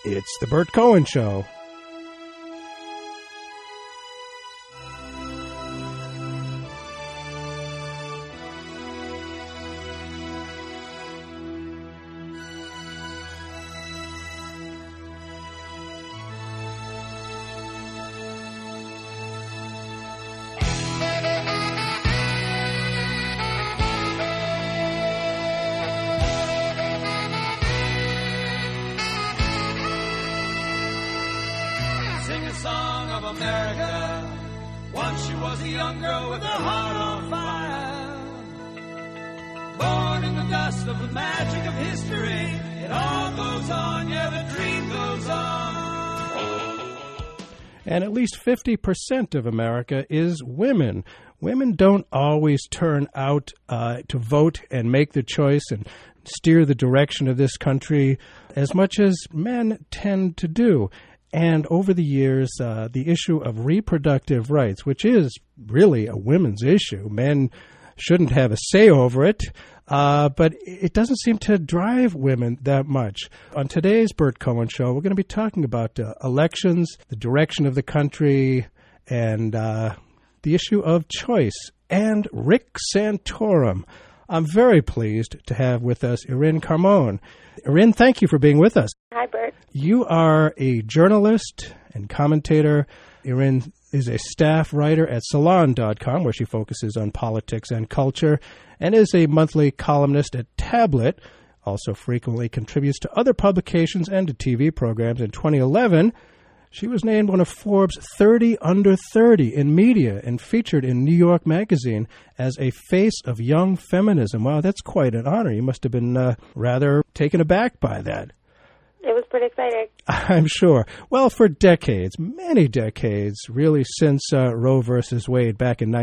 It's the Bert Cohen Show. And at least 50% of America is women. Women don't always turn out to vote and make the choice and steer the direction of this country as much as men tend to do. And over the years, the issue of reproductive rights, which is really a women's issue, men shouldn't have a say over it, but it doesn't seem to drive women that much. On today's Bert Cohen Show, we're going to be talking about elections, the direction of the country, and the issue of choice. And Rick Santorum. I'm very pleased to have with us Erin Carmon. Erin, thank you for being with us. Hi, Bert. You are a journalist and commentator. Erin is a staff writer at Salon.com, where she focuses on politics and culture, and is a monthly columnist at Tablet, also frequently contributes to other publications and to TV programs. In 2011, she was named one of Forbes' 30 Under 30 in media and featured in New York Magazine as a face of young feminism. Wow, that's quite an honor. You must have been rather taken aback by that. It was pretty exciting. I'm sure. Well, for decades, many decades, really since Roe versus Wade back in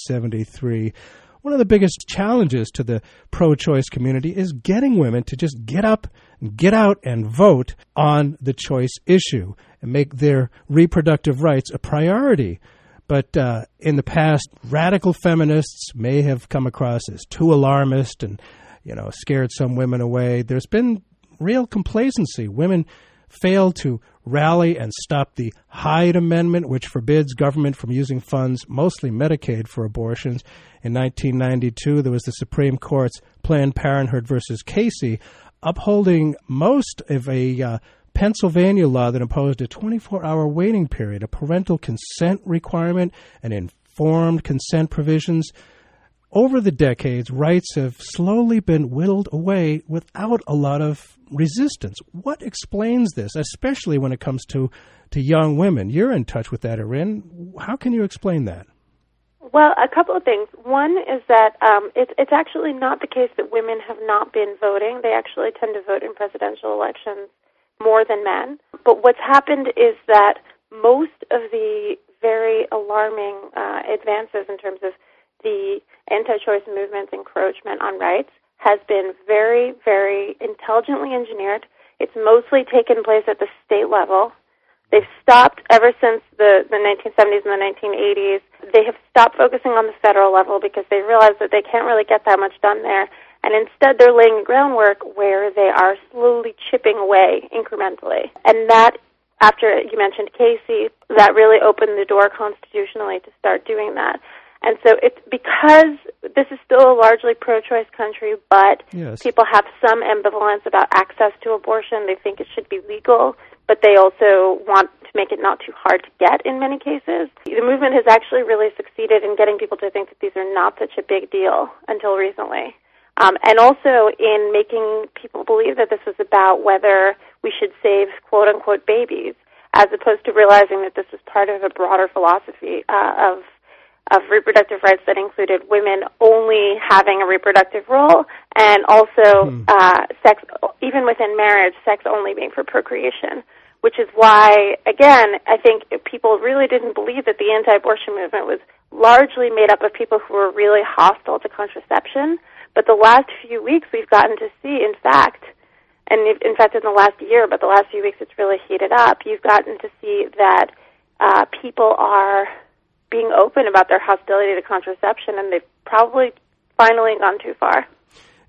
1973, one of the biggest challenges to the pro-choice community is getting women to just get up, get out, and vote on the choice issue and make their reproductive rights a priority. But in the past, radical feminists may have come across as too alarmist and, scared some women away. There's been real complacency. Women failed to rally and stop the Hyde Amendment, which forbids government from using funds, mostly Medicaid, for abortions. In 1992, there was the Supreme Court's Planned Parenthood versus Casey, upholding most of a Pennsylvania law that imposed a 24-hour waiting period, a parental consent requirement, and informed consent provisions. Over the decades, rights have slowly been whittled away without a lot of resistance. What explains this, especially when it comes to young women? You're in touch with that, Erin. How can you explain that? Well, a couple of things. One is that it's actually not the case that women have not been voting. They actually tend to vote in presidential elections more than men. But what's happened is that most of the very alarming advances in terms of the anti-choice movement's encroachment on rights has been very, very intelligently engineered. It's mostly taken place at the state level. They've stopped ever since the 1970s and the 1980s. They have stopped focusing on the federal level because they realize that they can't really get that much done there. And instead, they're laying the groundwork where they are slowly chipping away incrementally. And that, after you mentioned Casey, that really opened the door constitutionally to start doing that. And so it's because this is still a largely pro-choice country, but yes, people have some ambivalence about access to abortion. They think it should be legal, but they also want to make it not too hard to get in many cases. The movement has actually really succeeded in getting people to think that these are not such a big deal until recently. And also in making people believe that this was about whether we should save quote-unquote babies, as opposed to realizing that this was part of a broader philosophy of reproductive rights that included women only having a reproductive role and also sex, even within marriage, sex only being for procreation, which is why, again, I think people really didn't believe that the anti-abortion movement was largely made up of people who were really hostile to contraception. But the last few weeks we've gotten to see, in fact, and in fact in the last year, but the last few weeks it's really heated up, you've gotten to see that people are being open about their hostility to contraception, and they've probably finally gone too far.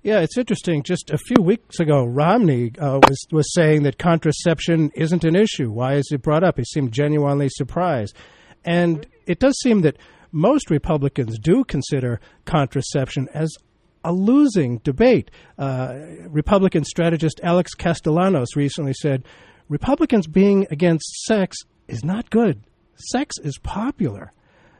Yeah, it's interesting. Just a few weeks ago, Romney was saying that contraception isn't an issue. Why is it brought up? He seemed genuinely surprised. And it does seem that most Republicans do consider contraception as a losing debate. Republican strategist Alex Castellanos recently said, Republicans being against sex is not good. Sex is popular.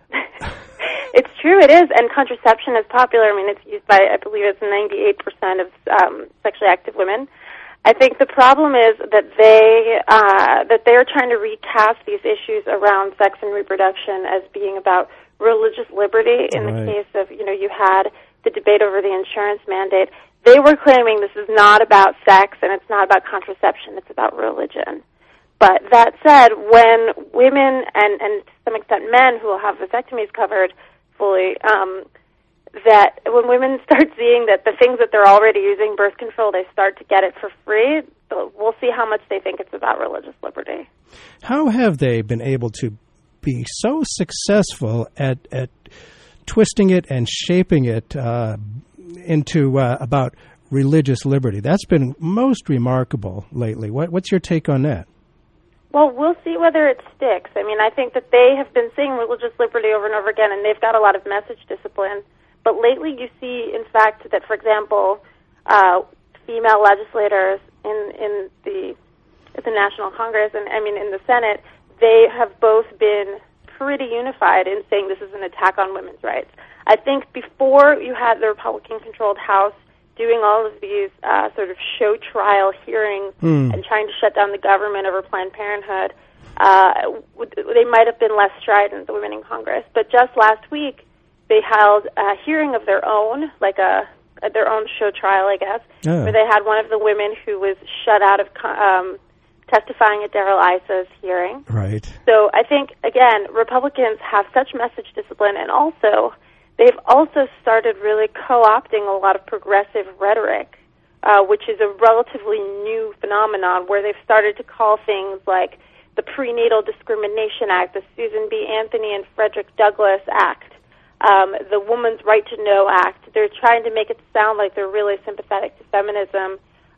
It's true, it is, and contraception is popular. I mean, it's used by, I believe it's 98% of sexually active women. I think the problem is that they're trying to recast these issues around sex and reproduction as being about religious liberty. In the case of, you had the debate over the insurance mandate. They were claiming this is not about sex and it's not about contraception, it's about religion. But that said, when women and to some extent men who will have vasectomies covered fully, that when women start seeing that the things that they're already using, birth control, they start to get it for free, we'll see how much they think it's about religious liberty. How have they been able to be so successful at twisting it and shaping it into about religious liberty? That's been most remarkable lately. What's your take on that? Well, we'll see whether it sticks. I mean, I think that they have been saying religious liberty over and over again, and they've got a lot of message discipline. But lately you see, in fact, that, for example, female legislators in the National Congress and, in the Senate, they have both been pretty unified in saying this is an attack on women's rights. I think before you had the Republican-controlled House doing all of these sort of show trial hearings and trying to shut down the government over Planned Parenthood, they might have been less strident, the women in Congress. But just last week, they held a hearing of their own, like their own show trial, I guess, where they had one of the women who was shut out of testifying at Darrell Issa's hearing. Right. So I think, again, Republicans have such message discipline, and also they've also started really co-opting a lot of progressive rhetoric, which is a relatively new phenomenon, where they've started to call things like the Prenatal Discrimination Act, the Susan B. Anthony and Frederick Douglass Act, the Woman's Right to Know Act. They're trying to make it sound like they're really sympathetic to feminism,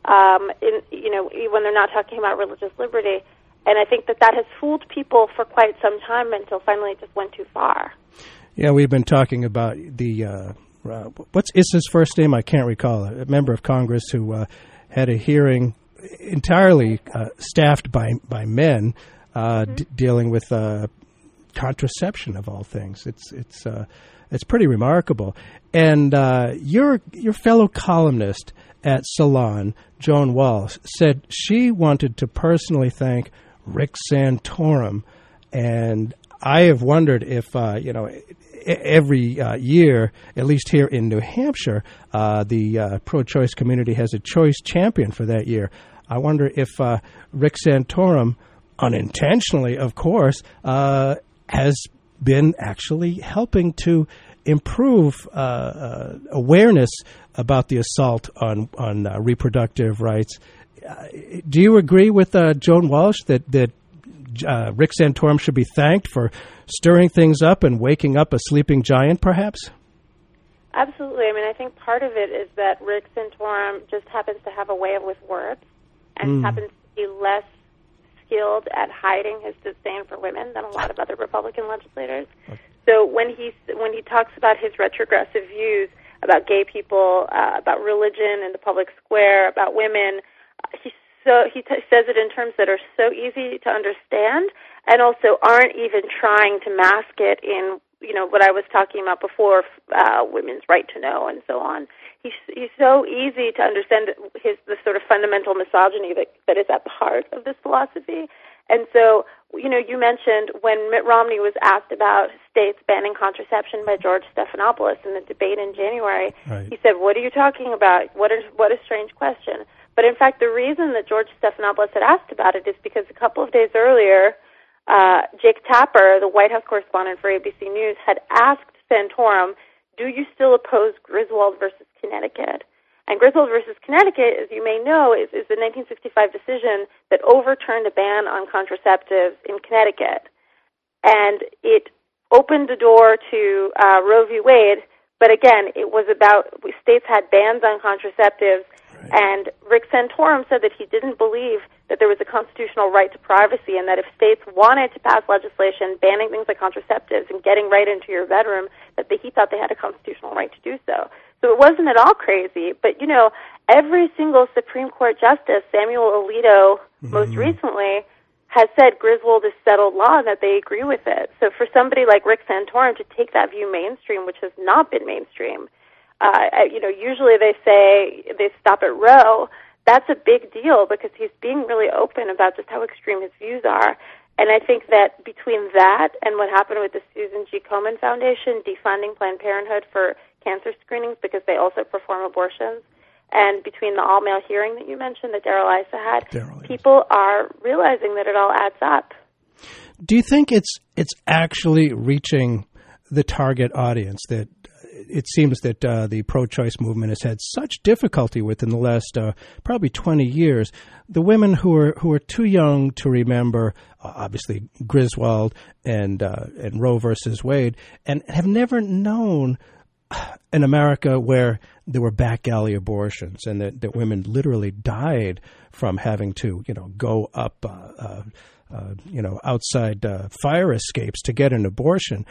when they're not talking about religious liberty. And I think that has fooled people for quite some time until finally it just went too far. Yeah, we've been talking about the, what's Issa's first name? I can't recall. A member of Congress who had a hearing entirely staffed by men dealing with contraception, of all things. It's pretty remarkable. And your fellow columnist at Salon, Joan Walsh, said she wanted to personally thank Rick Santorum, and I have wondered if every year, at least here in New Hampshire, the pro-choice community has a choice champion for that year. I wonder if Rick Santorum, unintentionally, of course, has been actually helping to improve awareness about the assault on reproductive rights. Do you agree with Joan Walsh that Rick Santorum should be thanked for stirring things up and waking up a sleeping giant, perhaps? Absolutely. I mean, I think part of it is that Rick Santorum just happens to have a way with words and happens to be less skilled at hiding his disdain for women than a lot of other Republican legislators. Okay. So when he talks about his retrogressive views about gay people, about religion in the public square, about women, he says it in terms that are so easy to understand and also aren't even trying to mask it in, what I was talking about before, women's right to know and so on. He's so easy to understand the sort of fundamental misogyny that is at the heart of this philosophy. And so, you mentioned when Mitt Romney was asked about states banning contraception by George Stephanopoulos in the debate in January, right. He said, "What are you talking about? What a strange question." But in fact, the reason that George Stephanopoulos had asked about it is because a couple of days earlier, Jake Tapper, the White House correspondent for ABC News, had asked Santorum, "Do you still oppose Griswold versus Connecticut?" And Griswold versus Connecticut, as you may know, is the 1965 decision that overturned a ban on contraceptives in Connecticut. And it opened the door to Roe v. Wade, But again, it was about, states had bans on contraceptives, and Rick Santorum said that he didn't believe that there was a constitutional right to privacy, and that if states wanted to pass legislation banning things like contraceptives and getting right into your bedroom, that he thought they had a constitutional right to do so. So it wasn't at all crazy, but, every single Supreme Court justice, Samuel Alito most recently, has said Griswold is settled law and that they agree with it. So for somebody like Rick Santorum to take that view mainstream, which has not been mainstream, usually they say they stop at Roe. That's a big deal because he's being really open about just how extreme his views are. And I think that between that and what happened with the Susan G. Komen Foundation defunding Planned Parenthood for cancer screenings because they also perform abortions, and between the all-male hearing that you mentioned that Darrell Issa had, people are realizing that it all adds up. Do you think it's actually reaching the target audience that it seems that the pro-choice movement has had such difficulty with in the last probably 20 years? The women who are too young to remember, obviously Griswold and Roe versus Wade, and have never known an America where there were back alley abortions and that women literally died from having to, go up, outside fire escapes to get an abortion.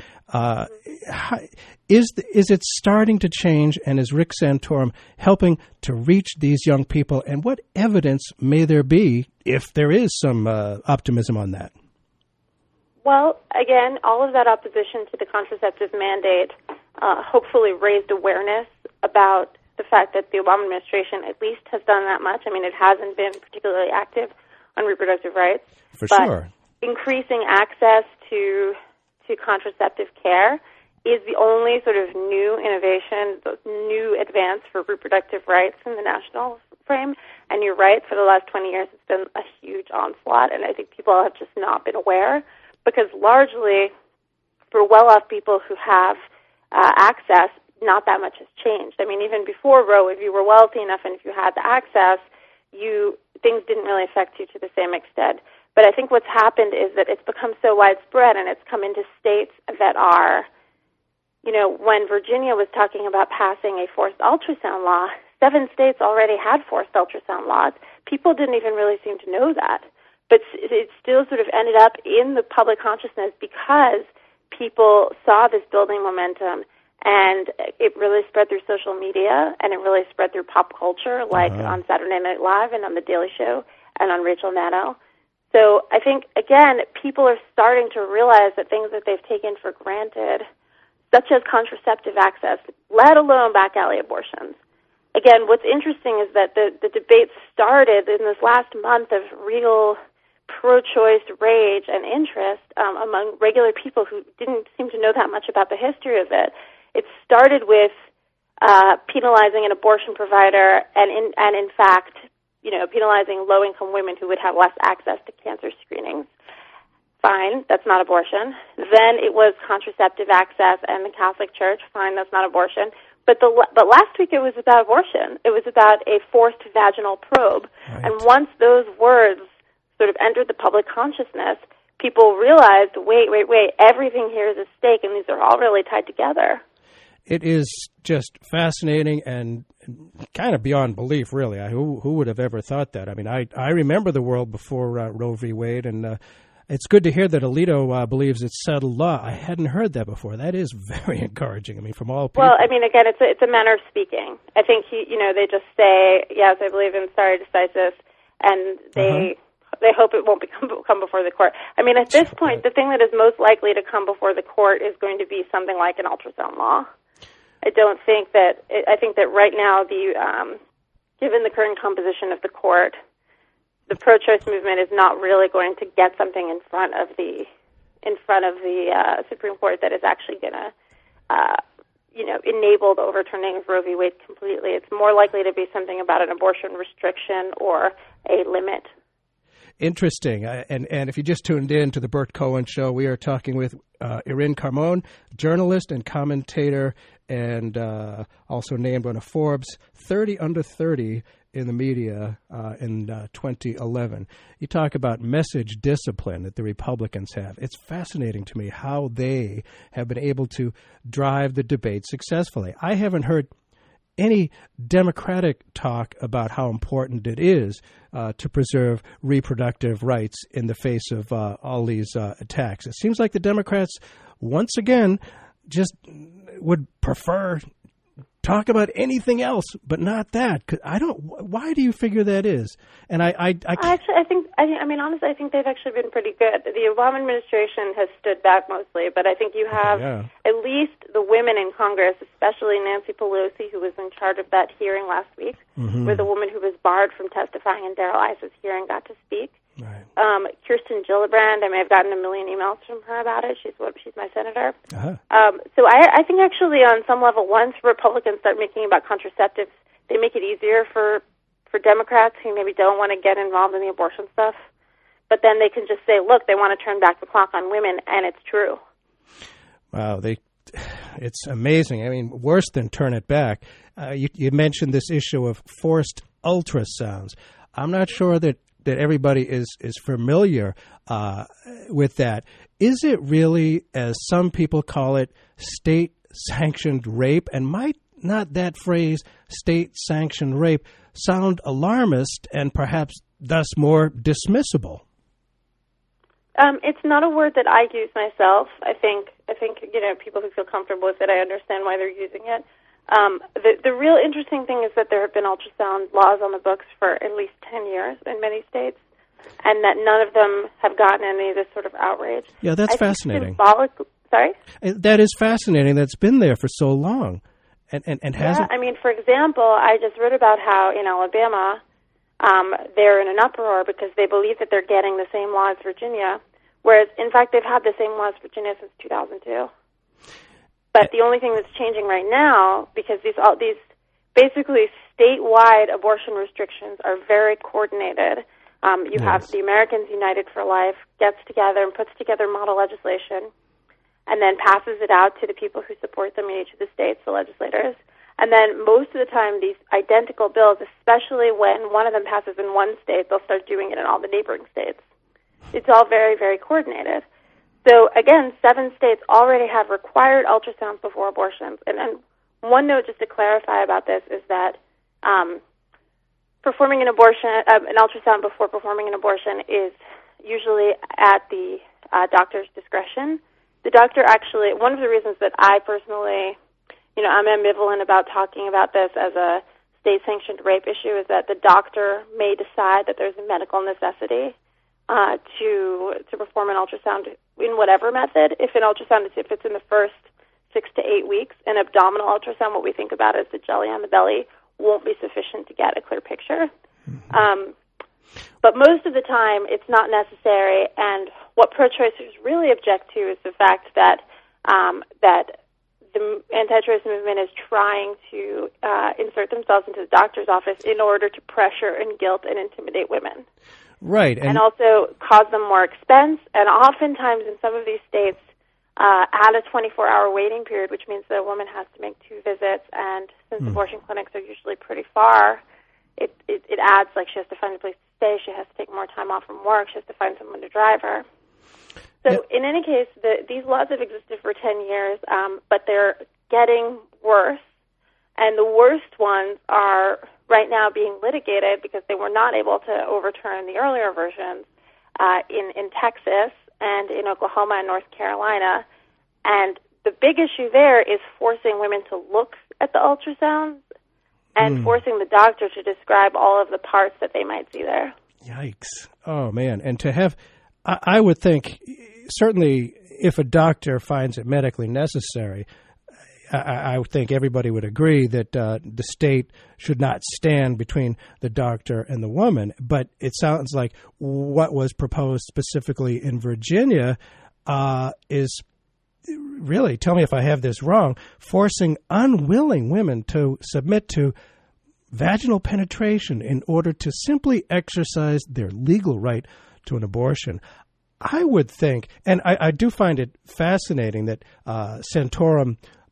Is it starting to change, and is Rick Santorum helping to reach these young people? And what evidence may there be, if there is some optimism on that? Well, again, all of that opposition to the contraceptive mandate hopefully raised awareness about the fact that the Obama administration at least has done that much. I mean, it hasn't been particularly active on reproductive rights. For but sure. Increasing access to contraceptive care is the only sort of new innovation, new advance for reproductive rights in the national frame. And you're right, for the last 20 years it's been a huge onslaught, and I think people have just not been aware, because largely for well-off people who have access, not that much has changed. I mean, even before Roe, if you were wealthy enough and if you had the access, things didn't really affect you to the same extent. But I think what's happened is that it's become so widespread, and it's come into states that are, when Virginia was talking about passing a forced ultrasound law, 7 states already had forced ultrasound laws. People didn't even really seem to know that. But it still sort of ended up in the public consciousness because people saw this building momentum, and it really spread through social media, and it really spread through pop culture, like on Saturday Night Live and on The Daily Show and on Rachel Maddow. So I think, again, people are starting to realize that things that they've taken for granted, such as contraceptive access, let alone back alley abortions. Again, what's interesting is that the debate started in this last month of real pro-choice rage and interest among regular people who didn't seem to know that much about the history of it. It started with penalizing an abortion provider and in fact, penalizing low-income women who would have less access to cancer screenings. Fine, that's not abortion. Then it was contraceptive access and the Catholic Church. Fine, that's not abortion. But last week it was about abortion. It was about a forced vaginal probe. Right. And once those words sort of entered the public consciousness, people realized, wait, everything here is at stake, and these are all really tied together. It is just fascinating and kind of beyond belief, really. Who would have ever thought that? I mean, I remember the world before Roe v. Wade, and it's good to hear that Alito believes it's settled law. I hadn't heard that before. That is very encouraging. I mean, from all people. Well, I mean, again, it's a manner of speaking. I think they just say, yes, I believe in stare decisis, and they hope it won't come before the court. I mean, at this point, the thing that is most likely to come before the court is going to be something like an ultrasound law. I think that right now, given the current composition of the court, the pro-choice movement is not really going to get something in front of the Supreme Court that is actually going to, enable the overturning of Roe v. Wade completely. It's more likely to be something about an abortion restriction or a limit. Interesting. And if you just tuned in to the Bert Cohen Show, we are talking with Irin Carmon, journalist and commentator, and also named one of Forbes 30 Under 30 in the media in 2011. You talk about message discipline that the Republicans have. It's fascinating to me how they have been able to drive the debate successfully. I haven't heard any Democratic talk about how important it is to preserve reproductive rights in the face of all these attacks. It seems like the Democrats, once again, just would prefer talk about anything else, but not that. Why do you figure that is? And honestly, I think they've actually been pretty good. The Obama administration has stood back mostly, but I think you have at least the women in Congress, especially Nancy Pelosi, who was in charge of that hearing last week, where the woman who was barred from testifying in Darrell Iss's hearing got to speak. Right. Kirsten Gillibrand, I may have gotten a million emails from her about it. She's my senator. Uh-huh. So I think actually on some level, once Republicans start making about contraceptives, they make it easier for Democrats who maybe don't want to get involved in the abortion stuff. But then they can just say, look, they want to turn back the clock on women, and it's true. Wow, it's amazing. I mean, worse than turn it back. You mentioned this issue of forced ultrasounds. I'm not sure that everybody is familiar with that. Is it really, as some people call it, state-sanctioned rape? And might not that phrase, state-sanctioned rape, sound alarmist and perhaps thus more dismissible? It's not a word that I use myself. I think people who feel comfortable with it, I understand why they're using it. The real interesting thing is that there have been ultrasound laws on the books for at least 10 years in many states, and that none of them have gotten any of this sort of outrage. Yeah, that's fascinating. Sorry? That is fascinating. That's been there for so long. And hasn't... I mean, for example, I just read about how in Alabama, they're in an uproar because they believe that they're getting the same law as Virginia, whereas, in fact, they've had the same law as Virginia since 2002. But the only thing that's changing right now, because these basically statewide abortion restrictions are very coordinated. You have the Americans United for Life gets together and puts together model legislation and then passes it out to the people who support them in each of the states, the legislators. And then most of the time, these identical bills, especially when one of them passes in one state, they'll start doing it in all the neighboring states. It's all very, very coordinated. So, again, 7 states already have required ultrasounds before abortions. And one note just to clarify about this is that performing an ultrasound before performing an abortion is usually at the doctor's discretion. The doctor actually, one of the reasons that I personally, I'm ambivalent about talking about this as a state-sanctioned rape issue is that the doctor may decide that there's a medical necessity to perform an ultrasound in whatever method. If it's in the first 6 to 8 weeks, an abdominal ultrasound, what we think about as the jelly on the belly, won't be sufficient to get a clear picture. But most of the time, it's not necessary. And what pro-choicers really object to is the fact that the anti-choice movement is trying to insert themselves into the doctor's office in order to pressure and guilt and intimidate women. Right. And also cause them more expense. And oftentimes in some of these states, add a 24-hour waiting period, which means that a woman has to make 2 visits. And since abortion clinics are usually pretty far, it adds, like, she has to find a place to stay, she has to take more time off from work, she has to find someone to drive her. So in any case, these laws have existed for 10 years, but they're getting worse. And the worst ones are right now being litigated because they were not able to overturn the earlier versions in Texas and in Oklahoma and North Carolina. And the big issue there is forcing women to look at the ultrasounds and forcing the doctor to describe all of the parts that they might see there. Yikes. Oh, man. And to have, I would think, certainly if a doctor finds it medically necessary, I would think everybody would agree that the state should not stand between the doctor and the woman. But it sounds like what was proposed specifically in Virginia is really, tell me if I have this wrong, forcing unwilling women to submit to vaginal penetration in order to simply exercise their legal right to an abortion. I would think, and I do find it fascinating that Santorum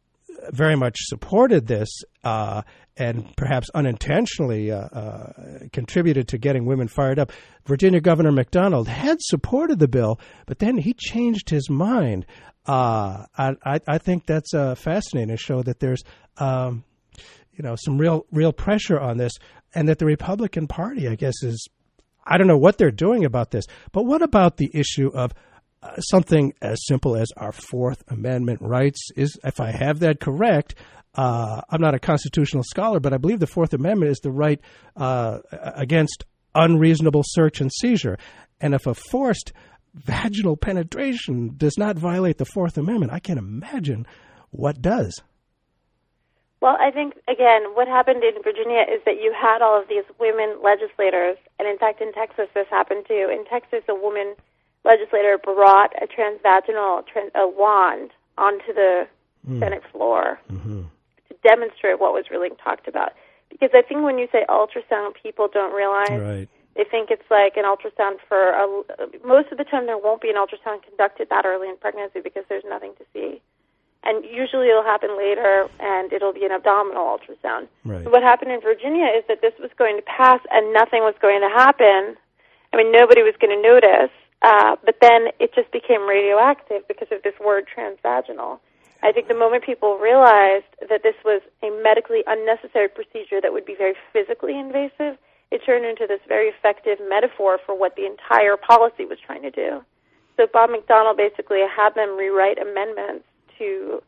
very much supported this and perhaps unintentionally contributed to getting women fired up. Virginia Governor McDonald had supported the bill, but then he changed his mind. I think that's fascinating to show that there's some real pressure on this, and that the Republican Party, I guess, I don't know what they're doing about this. But what about the issue of something as simple as our Fourth Amendment rights? If I have that correct, I'm not a constitutional scholar, but I believe the Fourth Amendment is the right against unreasonable search and seizure. And if a forced vaginal penetration does not violate the Fourth Amendment, I can't imagine what does. Well, I think, again, what happened in Virginia is that you had all of these women legislators, and in fact in Texas this happened too. In Texas, a woman legislator brought a transvaginal wand onto the Senate floor to demonstrate what was really talked about. Because I think when you say ultrasound, people don't realize. Right. They think it's like an ultrasound for most of the time there won't be an ultrasound conducted that early in pregnancy because there's nothing to see. And usually it'll happen later, and it'll be an abdominal ultrasound. Right. So what happened in Virginia is that this was going to pass and nothing was going to happen. I mean, nobody was going to notice. But then it just became radioactive because of this word transvaginal. I think the moment people realized that this was a medically unnecessary procedure that would be very physically invasive, it turned into this very effective metaphor for what the entire policy was trying to do. So Bob McDonnell basically had them rewrite amendments to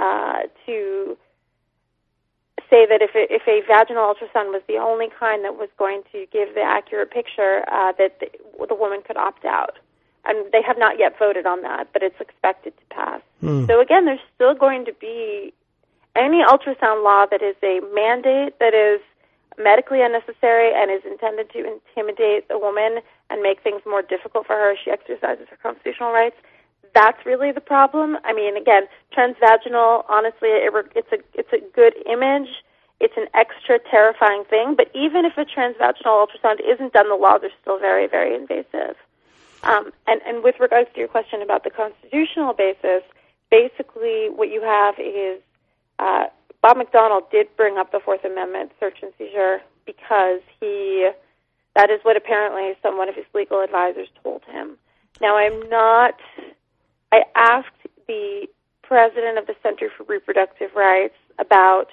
say that if a vaginal ultrasound was the only kind that was going to give the accurate picture, that the woman could opt out. And they have not yet voted on that, but it's expected to pass. So again, there's still going to be any ultrasound law that is a mandate that is medically unnecessary and is intended to intimidate a woman and make things more difficult for her as she exercises her constitutional rights. That's really the problem. I mean, again, transvaginal, honestly, it's a good image. It's an extra terrifying thing. But even if a transvaginal ultrasound isn't done, the laws are still very, very invasive. And with regards to your question about the constitutional basis, basically what you have is Bob McDonnell did bring up the Fourth Amendment search and seizure because that is what apparently one of his legal advisors told him. Now, I asked the president of the Center for Reproductive Rights about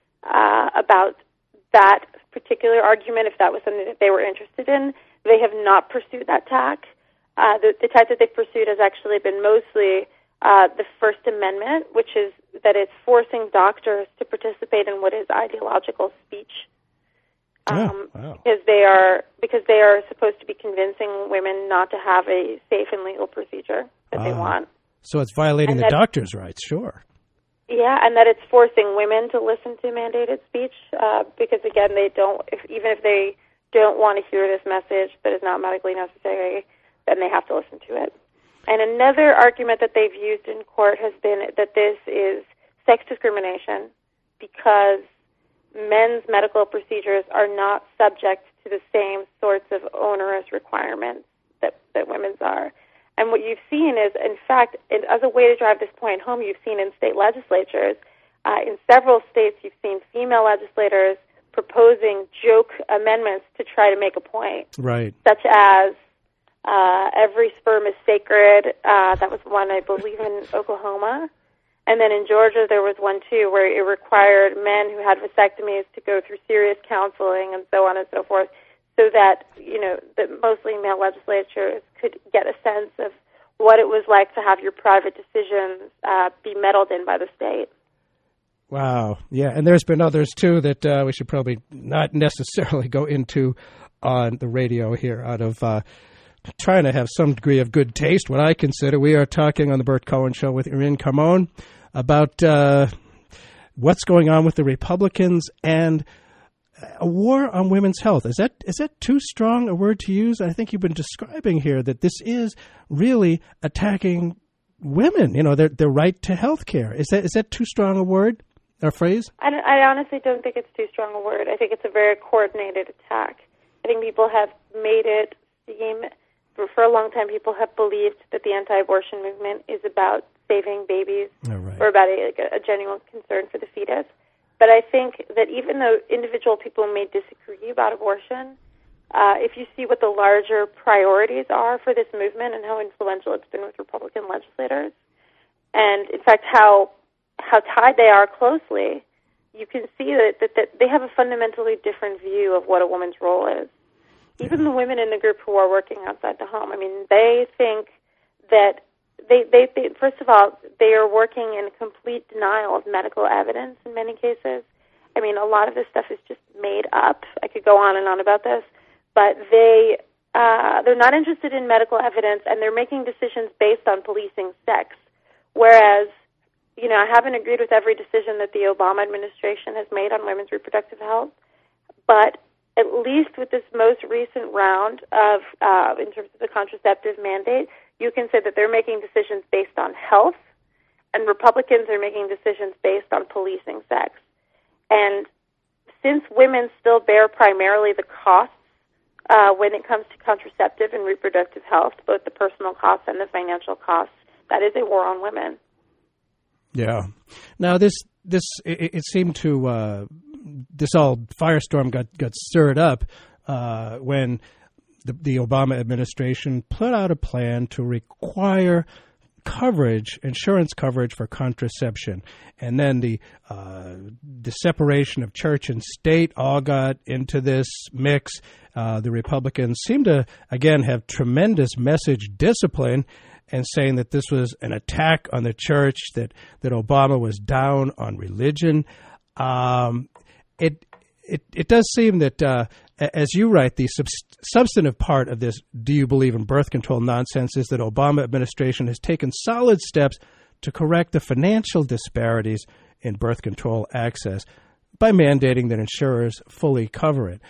that particular argument, if that was something that they were interested in. They have not pursued that tack. The tack that they've pursued has actually been mostly the First Amendment, which is that it's forcing doctors to participate in what is ideological speech. Wow. Because they are supposed to be convincing women not to have a safe and legal procedure that they want. So it's violating the doctor's rights, sure. Yeah, and that it's forcing women to listen to mandated speech because, again, even if they don't want to hear this message that is not medically necessary, then they have to listen to it. And another argument that they've used in court has been that this is sex discrimination because men's medical procedures are not subject to the same sorts of onerous requirements that women's are. And what you've seen is, in fact, as a way to drive this point home, you've seen in state legislatures, in several states, you've seen female legislators proposing joke amendments to try to make a point. Right. Such as every sperm is sacred. That was one, I believe, in Oklahoma. And then in Georgia, there was one, too, where it required men who had vasectomies to go through serious counseling and so on and so forth, so that, that mostly male legislatures could get a sense of what it was like to have your private decisions be meddled in by the state. Wow. Yeah, and there's been others, too, that we should probably not necessarily go into on the radio here out of trying to have some degree of good taste, what I consider. We are talking on the Bert Cohen Show with Irin Carmon about what's going on with the Republicans and a war on women's health. Is that too strong a word to use? I think you've been describing here that this is really attacking women, their right to health care. Is that too strong a word or phrase? I honestly don't think it's too strong a word. I think it's a very coordinated attack. I think people have made it seem for a long time, people have believed that the anti-abortion movement is about saving babies or about a genuine concern for the fetus. But I think that even though individual people may disagree about abortion, if you see what the larger priorities are for this movement and how influential it's been with Republican legislators, and in fact how tied they are closely, you can see that they have a fundamentally different view of what a woman's role is. Even the women in the group who are working outside the home, I mean, they think that they first of all, they are working in complete denial of medical evidence in many cases. I mean, a lot of this stuff is just made up. I could go on and on about this, but they're not interested in medical evidence, and they're making decisions based on policing sex. Whereas, you know, I haven't agreed with every decision that the Obama administration has made on women's reproductive health, but at least with this most recent round of, in terms of the contraceptive mandate, you can say that they're making decisions based on health, and Republicans are making decisions based on policing sex. And since women still bear primarily the costs when it comes to contraceptive and reproductive health, both the personal costs and the financial costs, that is a war on women. Yeah. Now, it seemed to this all firestorm got stirred up when the Obama administration put out a plan to require insurance coverage for contraception, and then the separation of church and state all got into this mix. The Republicans seem to again have tremendous message discipline, and saying that this was an attack on the church, that Obama was down on religion. It does seem that, as you write, the substantive part of this "do you believe in birth control" nonsense is that Obama administration has taken solid steps to correct the financial disparities in birth control access by mandating that insurers fully cover it.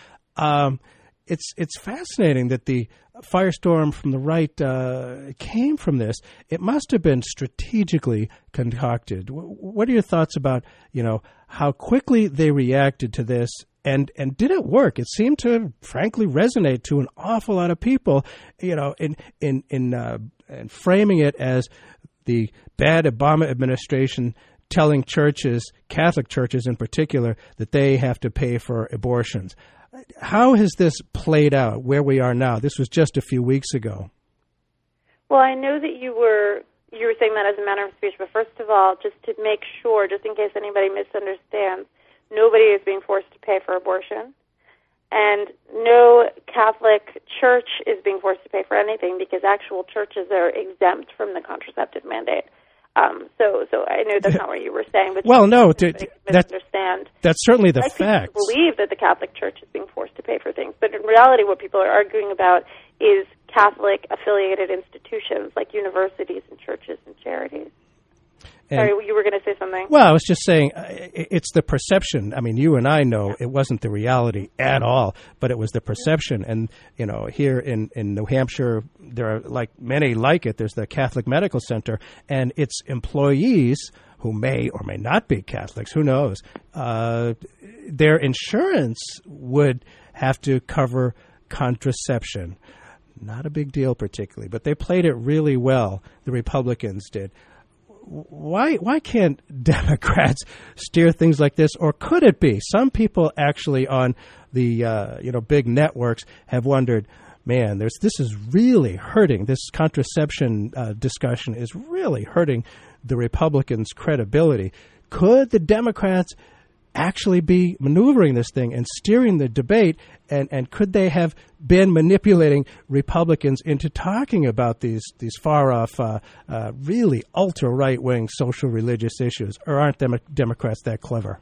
It's fascinating that the firestorm from the right came from this. It must have been strategically concocted. What are your thoughts about, you know, how quickly they reacted to this, and did it work? It seemed to, frankly, resonate to an awful lot of people, you know, in framing it as the bad Obama administration telling churches, Catholic churches in particular, that they have to pay for abortions. How has this played out where we are now? This was just a few weeks ago. Well, I know that you were saying that as a manner of speech, but first of all, just to make sure, just in case anybody misunderstands, nobody is being forced to pay for abortion, and no Catholic church is being forced to pay for anything because actual churches are exempt from the contraceptive mandate. So I know that's not what you were saying, but well, no, misunderstand. That's certainly the fact. facts. I believe that the Catholic Church is being forced to pay for things, but in reality, what people are arguing about is Catholic-affiliated institutions like universities and churches and charities. Sorry, you were going to say something. Well, I was just saying it's the perception. I mean, you and I know it wasn't the reality at all, but it was the perception. And, you know, here in New Hampshire, there are many like it. There's the Catholic Medical Center, and its employees, who may or may not be Catholics, who knows, their insurance would have to cover contraception. Not a big deal particularly, but they played it really well, the Republicans did. Why can't Democrats steer things like this, or could it be? Some people actually on the big networks have wondered, man, this is really hurting. This contraception discussion is really hurting the Republicans' credibility. Could the Democrats actually be maneuvering this thing and steering the debate, and could they have been manipulating Republicans into talking about these far-off, really ultra-right-wing social religious issues, or aren't Democrats that clever?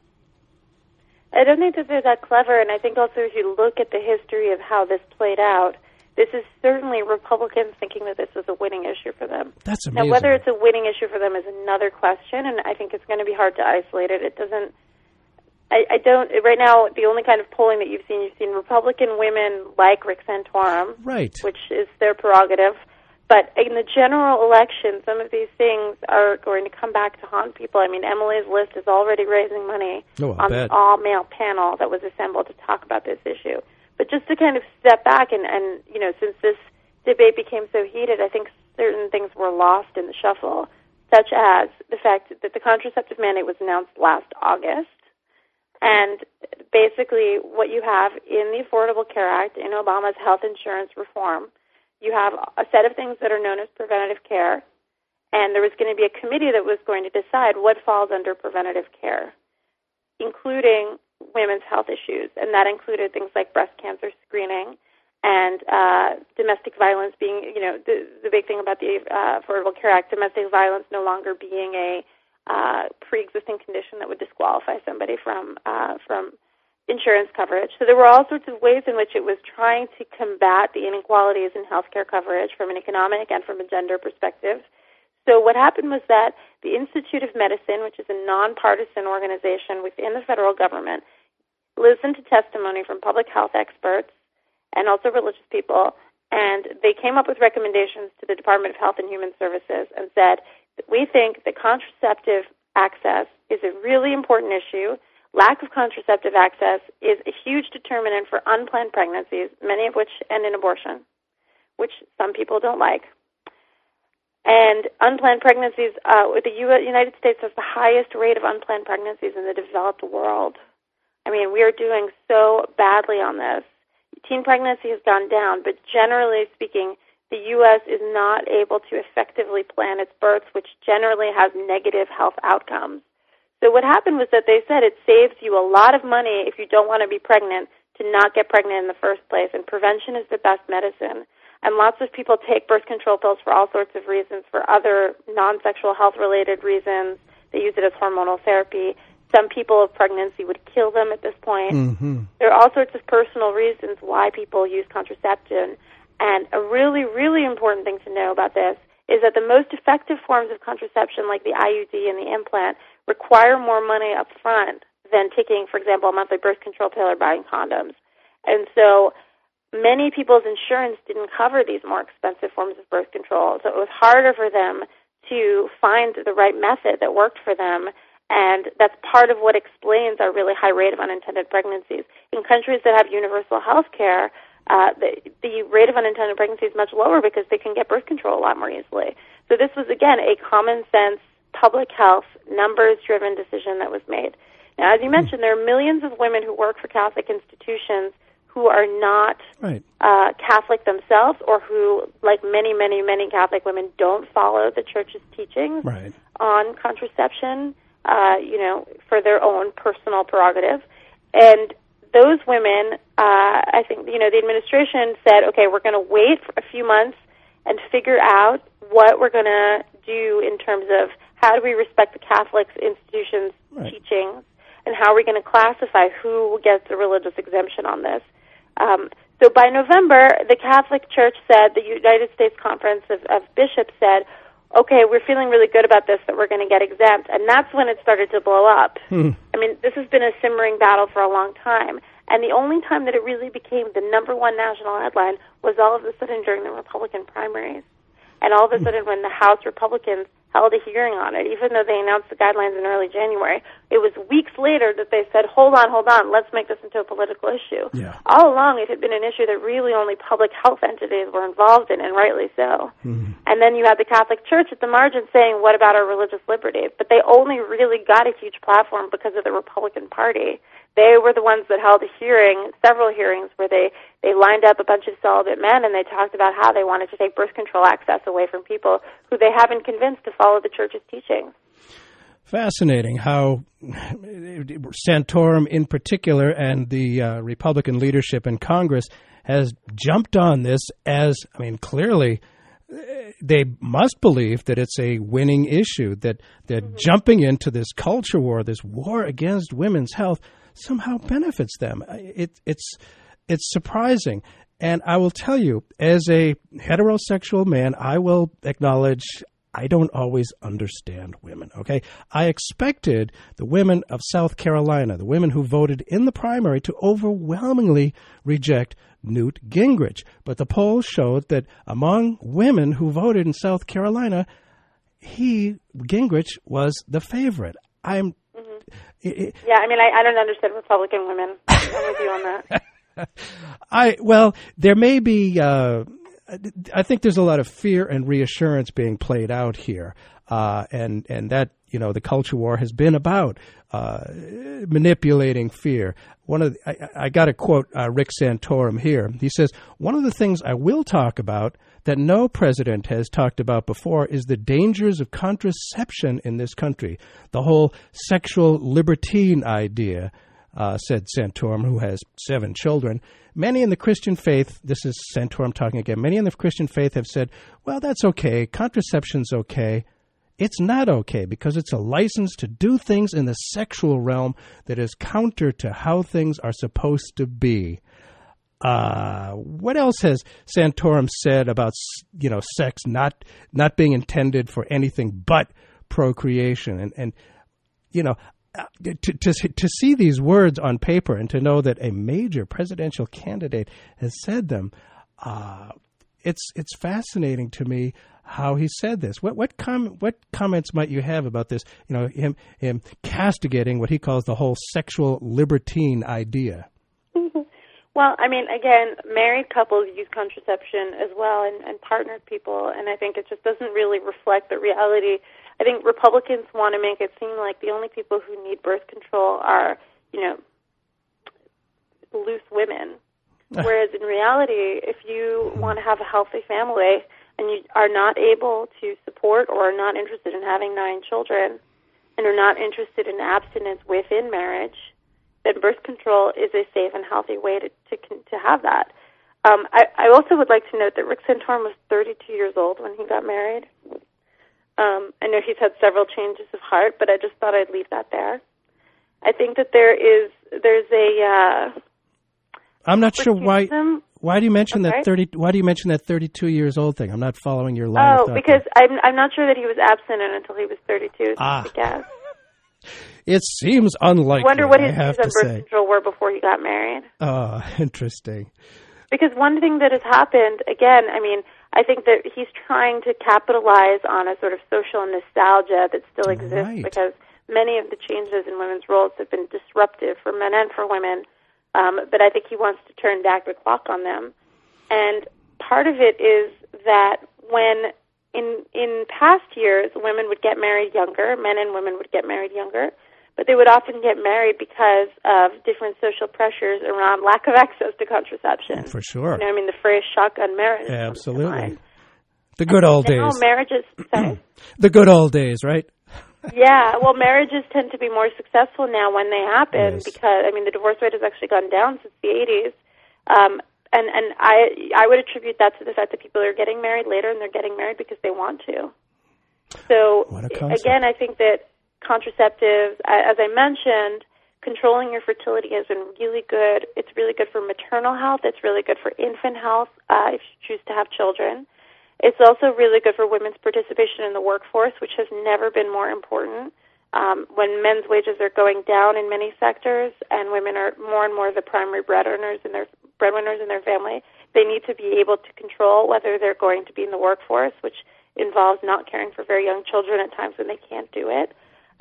I don't think that they're that clever, and I think also if you look at the history of how this played out, this is certainly Republicans thinking that this was a winning issue for them. That's amazing. Now, whether it's a winning issue for them is another question, and I think it's going to be hard to isolate it. It doesn't... I don't, right now, the only kind of polling that you've seen Republican women like Rick Santorum, right, which is their prerogative. But in the general election, some of these things are going to come back to haunt people. I mean, Emily's List is already raising money on the all-male panel that was assembled to talk about this issue. But just to kind of step back and you know, since this debate became so heated, I think certain things were lost in the shuffle, such as the fact that the contraceptive mandate was announced last August. And basically what you have in the Affordable Care Act, in Obama's health insurance reform, you have a set of things that are known as preventative care, and there was going to be a committee that was going to decide what falls under preventative care, including women's health issues, and that included things like breast cancer screening and domestic violence being, the big thing about the Affordable Care Act, domestic violence no longer being a pre-existing condition that would disqualify somebody from insurance coverage. So there were all sorts of ways in which it was trying to combat the inequalities in healthcare coverage from an economic and from a gender perspective. So what happened was that the Institute of Medicine, which is a nonpartisan organization within the federal government, listened to testimony from public health experts and also religious people, and they came up with recommendations to the Department of Health and Human Services and said, we think that contraceptive access is a really important issue. Lack of contraceptive access is a huge determinant for unplanned pregnancies, many of which end in abortion, which some people don't like. And unplanned pregnancies, the United States has the highest rate of unplanned pregnancies in the developed world. I mean, we are doing so badly on this. Teen pregnancy has gone down, but generally speaking, the U.S. is not able to effectively plan its births, which generally has negative health outcomes. So what happened was that they said it saves you a lot of money if you don't want to be pregnant to not get pregnant in the first place, and prevention is the best medicine. And lots of people take birth control pills for all sorts of reasons, for other non-sexual health-related reasons. They use it as hormonal therapy. Some people of pregnancy would kill them at this point. Mm-hmm. There are all sorts of personal reasons why people use contraception. And a really, really important thing to know about this is that the most effective forms of contraception, like the IUD and the implant, require more money up front than taking, for example, a monthly birth control pill or buying condoms. And so many people's insurance didn't cover these more expensive forms of birth control, so it was harder for them to find the right method that worked for them, and that's part of what explains our really high rate of unintended pregnancies. In countries that have universal health care, the rate of unintended pregnancy is much lower because they can get birth control a lot more easily. So this was, again, a common-sense, public health, numbers-driven decision that was made. Now, as you mentioned, there are millions of women who work for Catholic institutions who are not Catholic themselves, or who, like many, many, many Catholic women, don't follow the Church's teachings on contraception, for their own personal prerogative. And those women, I think, the administration said, okay, we're going to wait for a few months and figure out what we're going to do in terms of how do we respect the Catholic institution's teachings, and how are we going to classify who gets a religious exemption on this. So by November, the Catholic Church said, the United States Conference of Bishops said, okay, we're feeling really good about this, that we're going to get exempt. And that's when it started to blow up. I mean, this has been a simmering battle for a long time. And the only time that it really became the number one national headline was all of a sudden during the Republican primaries. And all of a sudden when the House Republicans held a hearing on it, even though they announced the guidelines in early January, it was weeks later that they said, hold on, let's make this into a political issue. Yeah. All along, it had been an issue that really only public health entities were involved in, and rightly so. Mm-hmm. And then you had the Catholic Church at the margin saying, what about our religious liberty? But they only really got a huge platform because of the Republican Party. They were the ones that held a hearing, several hearings, where they lined up a bunch of celibate men, and they talked about how they wanted to take birth control access away from people who they haven't convinced to follow the Church's teachings. Fascinating how Santorum in particular and the Republican leadership in Congress has jumped on this as, clearly they must believe that it's a winning issue, that they're jumping into this culture war, this war against women's health, somehow benefits them. It's surprising. And I will tell you, as a heterosexual man, I will acknowledge I don't always understand women, okay? I expected the women of South Carolina, the women who voted in the primary, to overwhelmingly reject Newt Gingrich. But the polls showed that among women who voted in South Carolina, Gingrich was the favorite. I don't understand Republican women. I'm with you on that. There may be I think there's a lot of fear and reassurance being played out here, and that the culture war has been about manipulating fear. I got to quote Rick Santorum here. He says, "One of the things I will talk about that no president has talked about before is the dangers of contraception in this country, the whole sexual libertine idea," said Santorum, who has 7 children. "Many in the Christian faith," this is Santorum talking again, "many in the Christian faith have said, well, that's okay, contraception's okay. It's not okay because it's a license to do things in the sexual realm that is counter to how things are supposed to be." What else has Santorum said about, sex not being intended for anything but procreation? And to see these words on paper and to know that a major presidential candidate has said them, it's fascinating to me how he said this. What comments might you have about this? Him castigating what he calls the whole sexual libertine idea. Well, I mean, again, married couples use contraception as well, and partnered people, and I think it just doesn't really reflect the reality. I think Republicans want to make it seem like the only people who need birth control are, loose women. Whereas in reality, if you want to have a healthy family and you are not able to support or are not interested in having 9 children and are not interested in abstinence within marriage, then birth control is a safe and healthy way to have that. I also would like to note that Rick Santorum was 32 years old when he got married. I know he's had several changes of heart, but I just thought I'd leave that there. I think that there's a I'm not sure why. Why do you mention that 32 years old thing? I'm not following your line of thought. Oh, because I'm not sure that he was abstinent until he was 32. I guess. It seems unlikely. I wonder what his views on birth control were before he got married. Oh, interesting. Because one thing that has happened, again, I mean, I think that he's trying to capitalize on a sort of social nostalgia that still exists because many of the changes in women's roles have been disruptive for men and for women. But I think he wants to turn back the clock on them. And part of it is that when in past years women would get married younger, men and women would get married younger, but they would often get married because of different social pressures around lack of access to contraception. For sure. The phrase shotgun marriage. Absolutely. The good old days. Marriages, the good old days, right? Yeah, well, marriages tend to be more successful now when they happen because, the divorce rate has actually gone down since the 80s. And I would attribute that to the fact that people are getting married later and they're getting married because they want to. So, again, I think that contraceptives, as I mentioned, controlling your fertility has been really good. It's really good for maternal health. It's really good for infant health if you choose to have children. It's also really good for women's participation in the workforce, which has never been more important. When men's wages are going down in many sectors and women are more and more the primary breadwinners in their family, they need to be able to control whether they're going to be in the workforce, which involves not caring for very young children at times when they can't do it.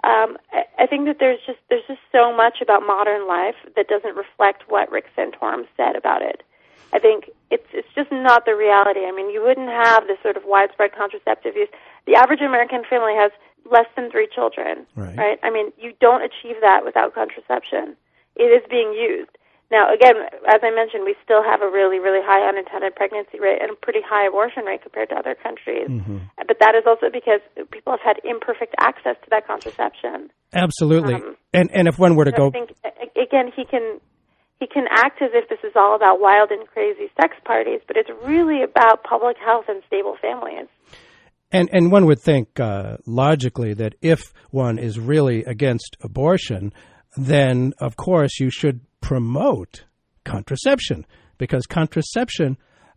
I think that there's just so much about modern life that doesn't reflect what Rick Santorum said about it. I think it's just not the reality. You wouldn't have this sort of widespread contraceptive use. The average American family has less than 3 children, right? You don't achieve that without contraception. It is being used. Now, again, as I mentioned, we still have a really, really high unintended pregnancy rate and a pretty high abortion rate compared to other countries. Mm-hmm. But that is also because people have had imperfect access to that contraception. Absolutely. And if one were to go... I think, again, he can act as if this is all about wild and crazy sex parties, but it's really about public health and stable families. And one would think logically that if one is really against abortion, then, of course, you should promote contraception because contraception,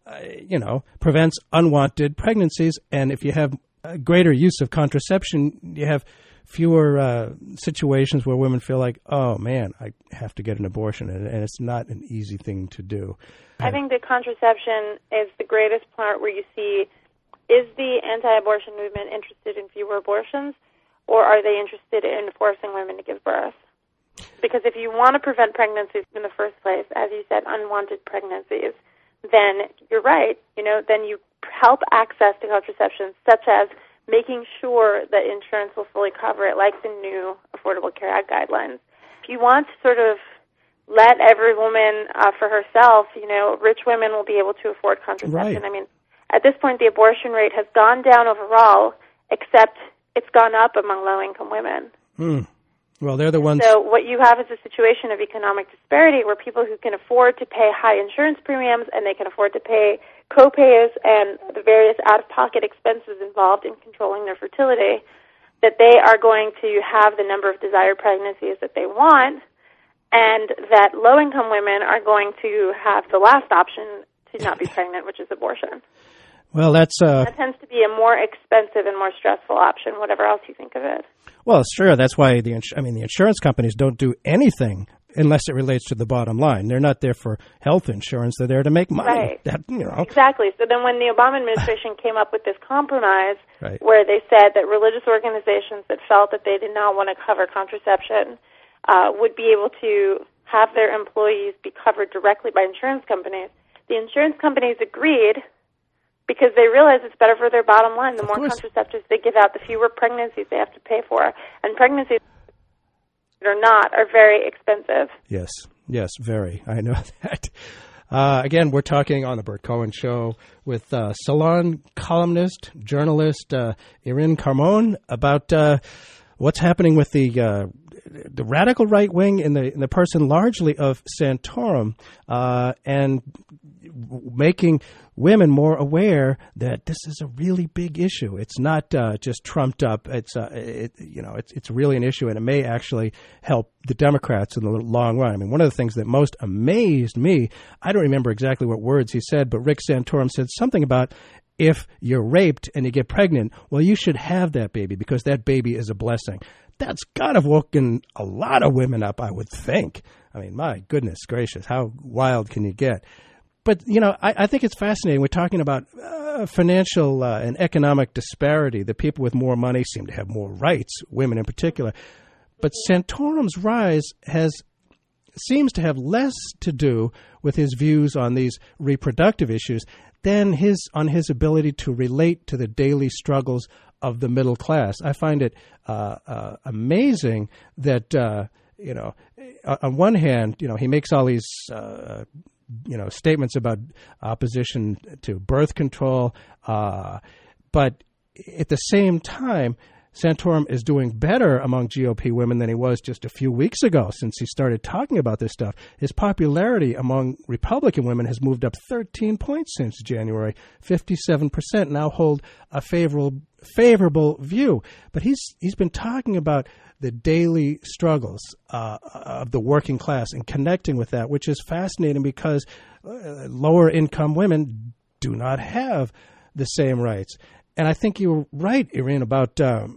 prevents unwanted pregnancies. And if you have a greater use of contraception, you have fewer situations where women feel like, oh, man, I have to get an abortion. And it's not an easy thing to do. I think that contraception is the greatest part where you see, is the anti-abortion movement interested in fewer abortions, or are they interested in forcing women to give birth? Because if you want to prevent pregnancies in the first place, as you said, unwanted pregnancies, then you're right. Then you help access to contraception, such as making sure that insurance will fully cover it, like the new Affordable Care Act guidelines. If you want to sort of let every woman for herself, rich women will be able to afford contraception. Right. I mean, at this point, the abortion rate has gone down overall, except it's gone up among low-income women. Well, they're the ones. So what you have is a situation of economic disparity where people who can afford to pay high insurance premiums and they can afford to pay co-pays and the various out-of-pocket expenses involved in controlling their fertility, that they are going to have the number of desired pregnancies that they want, and that low-income women are going to have the last option to not be pregnant, which is abortion. Well, that tends to be a more expensive and more stressful option, whatever else you think of it. Well, it's true. That's why the insurance companies don't do anything unless it relates to the bottom line. They're not there for health insurance. They're there to make money. Right. Exactly. So then when the Obama administration came up with this compromise right. where they said that religious organizations that felt that they did not want to cover contraception would be able to have their employees be covered directly by insurance companies, the insurance companies agreed because they realize it's better for their bottom line. The more contraceptives they give out, the fewer pregnancies they have to pay for. And pregnancies or not are very expensive. Yes, very. I know that. Again, we're talking on the Bert Cohen Show with Salon columnist, journalist Irin Carmon about what's happening with the radical right wing in the person largely of Santorum and making women more aware that this is a really big issue. It's not just trumped up. It's really an issue, and it may actually help the Democrats in the long run. I mean, one of the things that most amazed me, I don't remember exactly what words he said, but Rick Santorum said something about if you're raped and you get pregnant, well, you should have that baby because that baby is a blessing. That's got to have woken a lot of women up, I would think. I mean, my goodness gracious, how wild can you get? But, I think it's fascinating. We're talking about financial and economic disparity. The people with more money seem to have more rights, women in particular. But Santorum's rise seems to have less to do with his views on these reproductive issues than on his ability to relate to the daily struggles of the middle class. I find it amazing that, on one hand, he makes all these statements about opposition to birth control, but at the same time, Santorum is doing better among GOP women than he was just a few weeks ago since he started talking about this stuff. His popularity among Republican women has moved up 13 points since January. 57% now hold a favorable view. But he's been talking about the daily struggles of the working class and connecting with that, which is fascinating because lower income women do not have the same rights. And I think you were right, Irin, about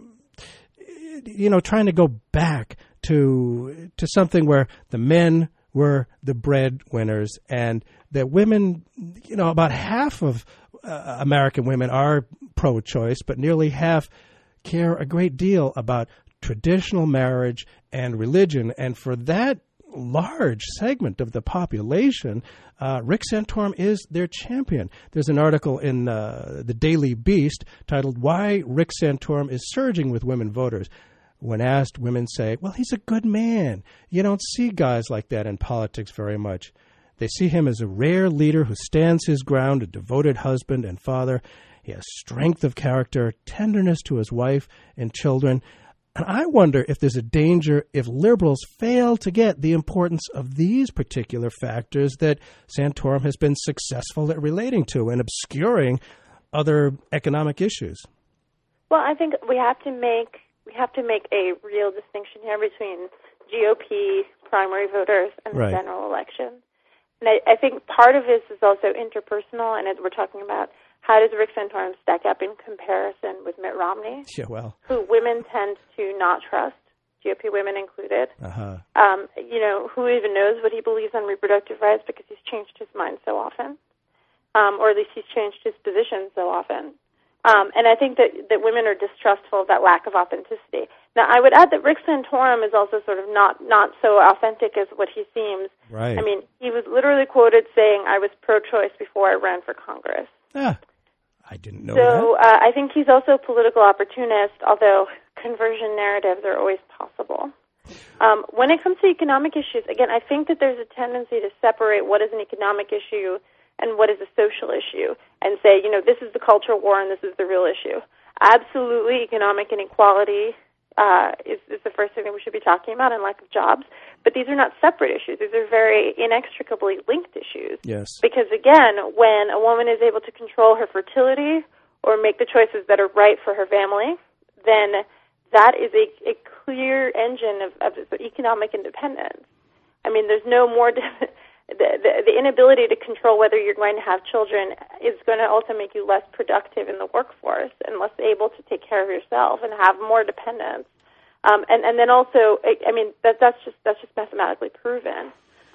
trying to go back to something where the men were the breadwinners and that women, about half of American women are pro-choice, but nearly half care a great deal about traditional marriage and religion. And for that large segment of the population, Rick Santorum is their champion. There's an article in the Daily Beast titled, "Why Rick Santorum is Surging with Women Voters." When asked, women say, well, he's a good man. You don't see guys like that in politics very much. They see him as a rare leader who stands his ground, a devoted husband and father. He has strength of character, tenderness to his wife and children. And I wonder if there's a danger if liberals fail to get the importance of these particular factors that Santorum has been successful at relating to and obscuring other economic issues. Well, I think we have to make a real distinction here between GOP primary voters and the general election. And I think part of this is also interpersonal, and as we're talking about, how does Rick Santorum stack up in comparison with Mitt Romney, who women tend to not trust, GOP women included? Who even knows what he believes on reproductive rights because he's changed his mind so often, or at least he's changed his position so often. And I think that women are distrustful of that lack of authenticity. Now, I would add that Rick Santorum is also sort of not so authentic as what he seems. Right. I mean, he was literally quoted saying, "I was pro-choice before I ran for Congress." Ah, I didn't know so, that. I think he's also a political opportunist, although conversion narratives are always possible. When it comes to economic issues, again, I think that there's a tendency to separate what is an economic issue and what is a social issue and say, this is the culture war and this is the real issue. Absolutely, economic inequality is the first thing that we should be talking about, and lack of jobs. But these are not separate issues. These are very inextricably linked issues. Yes. Because, again, when a woman is able to control her fertility or make the choices that are right for her family, then that is a clear engine of economic independence. I mean, there's no more... The inability to control whether you're going to have children is going to also make you less productive in the workforce and less able to take care of yourself and have more dependence. And then also, I mean, that's just mathematically proven.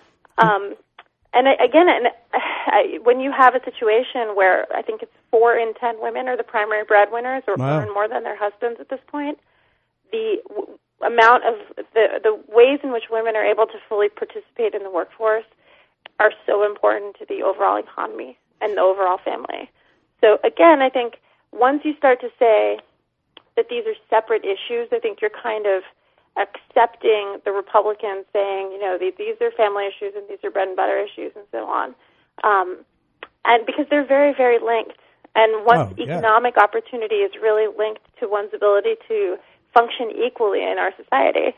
When you have a situation where I think it's 4 in 10 women are the primary breadwinners, or earn more than their husbands at this point, the amount of the ways in which women are able to fully participate in the workforce are so important to the overall economy and the overall family. So again, I think once you start to say that these are separate issues, I think you're kind of accepting the Republicans saying, these are family issues and these are bread and butter issues and so on. And because they're very, very linked. And once economic opportunity is really linked to one's ability to function equally in our society.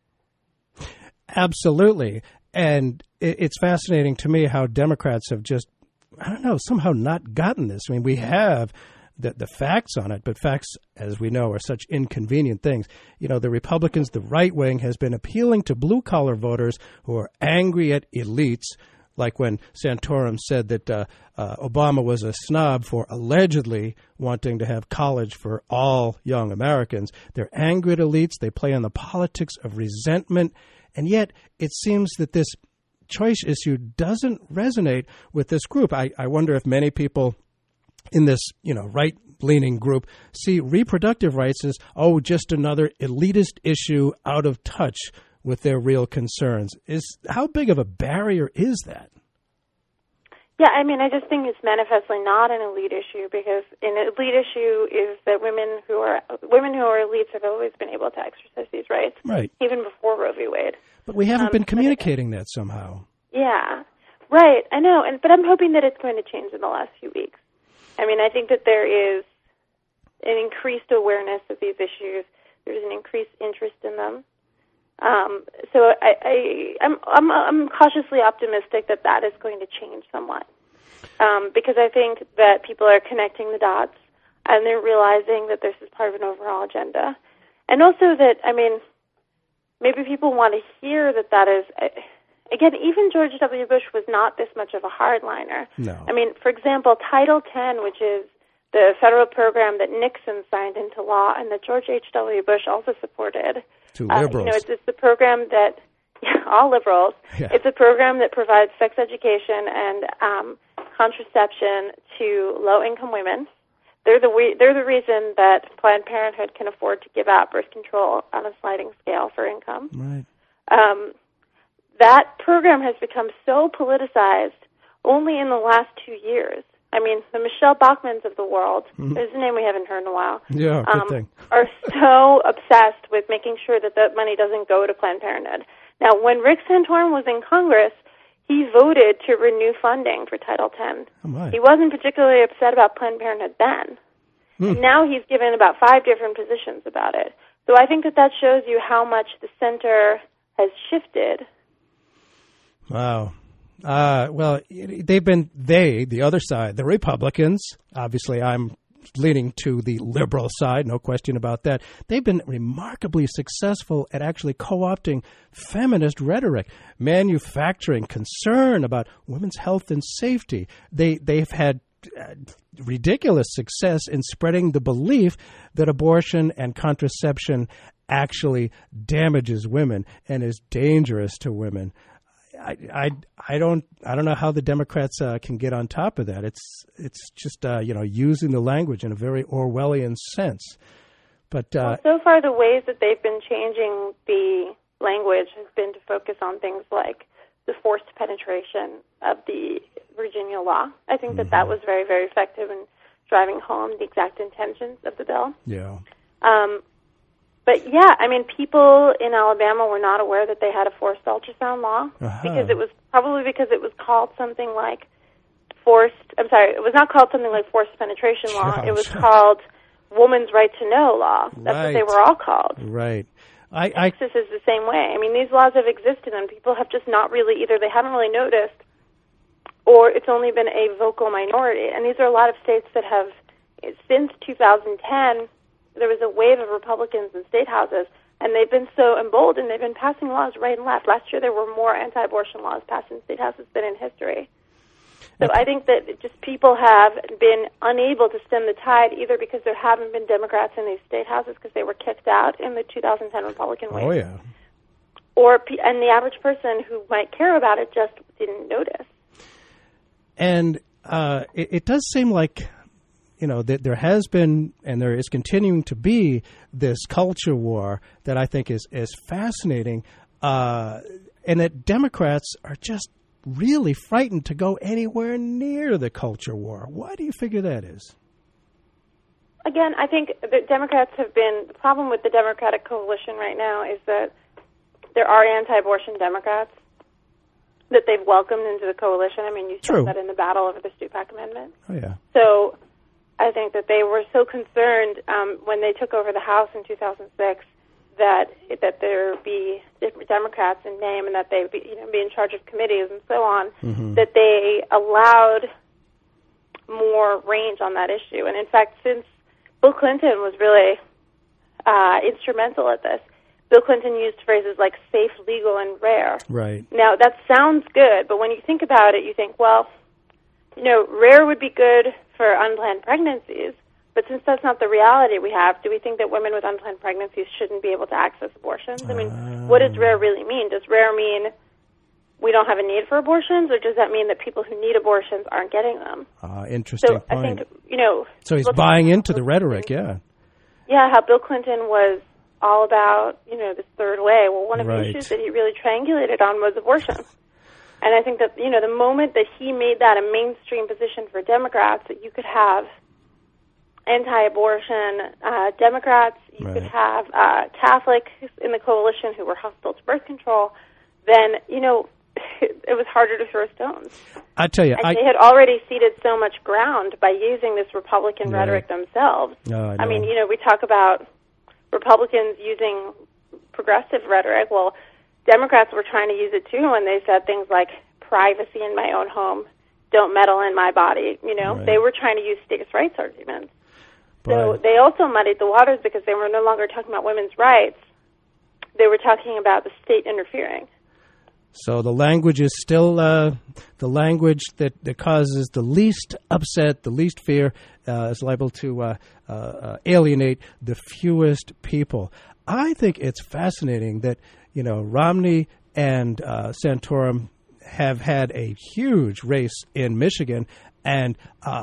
Absolutely. And it's fascinating to me how Democrats have just, somehow not gotten this. I mean, we have the facts on it, but facts, as we know, are such inconvenient things. The Republicans, the right wing, has been appealing to blue-collar voters who are angry at elites, like when Santorum said that Obama was a snob for allegedly wanting to have college for all young Americans. They're angry at elites. They play on the politics of resentment. And yet it seems that this choice issue doesn't resonate with this group. I wonder if many people in this, right-leaning group see reproductive rights as, just another elitist issue out of touch with their real concerns. How big of a barrier is that? Yeah, I mean, I just think it's manifestly not an elite issue, because an elite issue is that women who are elites have always been able to exercise these rights, right, even before Roe v. Wade. But we haven't been communicating that somehow. Yeah, right. I know, but I'm hoping that it's going to change in the last few weeks. I mean, I think that there is an increased awareness of these issues. There's an increased interest in them. So I'm cautiously optimistic that is going to change somewhat, because I think that people are connecting the dots and they're realizing that this is part of an overall agenda, and also that, I mean, maybe people want to hear that is. Again, even George W. Bush was not this much of a hardliner. No. I mean, for example, Title X, which is the federal program that Nixon signed into law and that George H.W. Bush also supported. To liberals. It's the program that, all liberals. Yeah. It's a program that provides sex education and contraception to low-income women. They're the reason that Planned Parenthood can afford to give out birth control on a sliding scale for income. Right. That program has become so politicized only in the last 2 years. I mean, the Michelle Bachmans of the world, there's a name we haven't heard in a while, good thing, are so obsessed with making sure that money doesn't go to Planned Parenthood. Now, when Rick Santorum was in Congress, he voted to renew funding for Title X. He wasn't particularly upset about Planned Parenthood then. Now he's given about 5 different positions about it. So I think that shows you how much the center has shifted. Wow. Well, the other side, the Republicans, obviously I'm leaning to the liberal side, no question about that. They've been remarkably successful at actually co-opting feminist rhetoric, manufacturing concern about women's health and safety. They've had ridiculous success in spreading the belief that abortion and contraception actually damages women and is dangerous to women. I don't know how the Democrats can get on top of that. It's just using the language in a very Orwellian sense. But so far, the ways that they've been changing the language has been to focus on things like the forced penetration of the Virginia law. I think that was very, very effective in driving home the exact intentions of the bill. Yeah. But yeah, I mean, people in Alabama were not aware that they had a forced ultrasound law because it was called something like it was not called something like forced penetration law. It was called woman's right to know law. That's what they were all called. Right. Texas is the same way. I mean, these laws have existed and people have just not really, either they haven't really noticed or it's only been a vocal minority. And these are a lot of states that have, since 2010, there was a wave of Republicans in state houses, and they've been so emboldened, they've been passing laws right and left. Last year there were more anti-abortion laws passed in state houses than in history. So I think that just people have been unable to stem the tide, either because there haven't been Democrats in these state houses because they were kicked out in the 2010 Republican wave. Oh, yeah. And the average person who might care about it just didn't notice. And it does seem like, that there has been and there is continuing to be this culture war that I think is fascinating, and that Democrats are just really frightened to go anywhere near the culture war. Why do you figure that is? Again, I think the Democrats the problem with the Democratic coalition right now is that there are anti-abortion Democrats that they've welcomed into the coalition. I mean, you saw that in the battle over the Stupak Amendment. Oh, yeah. So I think that they were so concerned when they took over the House in 2006 that there be different Democrats in name and that they be in charge of committees and so on, that they allowed more range on that issue. And in fact, since Bill Clinton was really instrumental at this, Bill Clinton used phrases like safe, legal, and rare. Right. Now, that sounds good, but when you think about it, you think, well, rare would be good for unplanned pregnancies, but since that's not the reality we have, do we think that women with unplanned pregnancies shouldn't be able to access abortions? I mean, what does rare really mean? Does rare mean we don't have a need for abortions, or does that mean that people who need abortions aren't getting them? Interesting point. I think, So he's buying into the rhetoric, yeah. Yeah, how Bill Clinton was all about, this third way. Well, one of the issues that he really triangulated on was abortion. And I think that, the moment that he made that a mainstream position for Democrats, that you could have anti-abortion Democrats, you could have Catholics in the coalition who were hostile to birth control, then, it was harder to throw stones. I tell you, they had already ceded so much ground by using this Republican rhetoric themselves. I mean, we talk about Republicans using progressive rhetoric. Well, Democrats were trying to use it too when they said things like privacy in my own home, don't meddle in my body. They were trying to use states' rights arguments. So they also muddied the waters because they were no longer talking about women's rights. They were talking about the state interfering. So the language is still the language that causes the least upset, the least fear, is liable to alienate the fewest people. I think it's fascinating that, Romney and Santorum have had a huge race in Michigan, and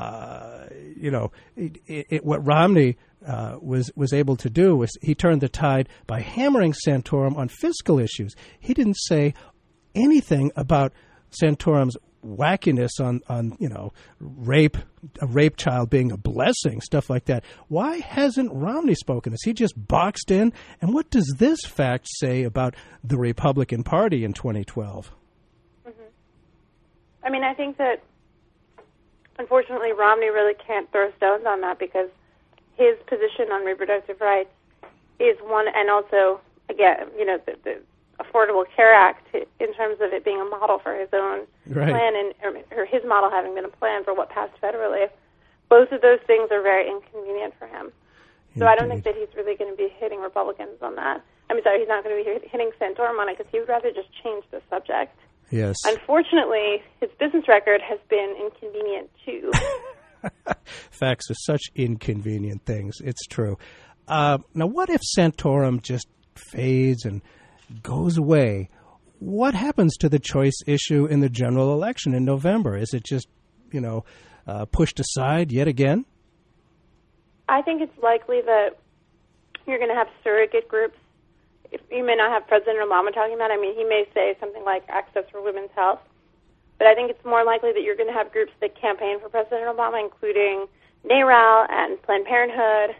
what Romney was able to do was he turned the tide by hammering Santorum on fiscal issues. He didn't say anything about Santorum's wackiness on rape, a rape child being a blessing, stuff like that. Why hasn't Romney spoken? Is he just boxed in? And what does this fact say about the Republican Party in 2012? I mean, I think that, unfortunately, Romney really can't throw stones on that because his position on reproductive rights is one, and also, again, the Affordable Care Act in terms of it being a model for his own plan, or his model having been a plan for what passed federally. Both of those things are very inconvenient for him. So I don't think that he's really going to be hitting Republicans on that. He's not going to be hitting Santorum on it because he would rather just change the subject. Yes. Unfortunately, his business record has been inconvenient, too. Facts are such inconvenient things. It's true. Now, what if Santorum just fades and goes away? what happens to the choice issue in the general election in November? Is it just, pushed aside yet again? I think it's likely that you're going to have surrogate groups. You may not have President Obama talking about it. I mean, he may say something like Access for Women's Health. But I think it's more likely that you're going to have groups that campaign for President Obama, including NARAL and Planned Parenthood.